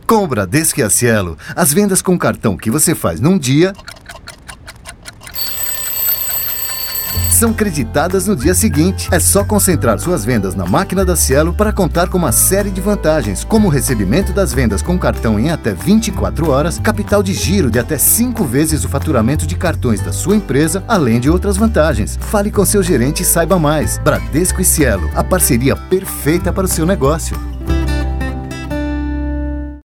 Com o Bradesco e a Cielo, as vendas com cartão que você faz num dia são creditadas no dia seguinte. É só concentrar suas vendas na máquina da Cielo para contar com uma série de vantagens, como o recebimento das vendas com cartão em até 24 horas, capital de giro de até 5 vezes o faturamento de cartões da sua empresa, além de outras vantagens. Fale com seu gerente e saiba mais. Bradesco e Cielo, a parceria perfeita para o seu negócio.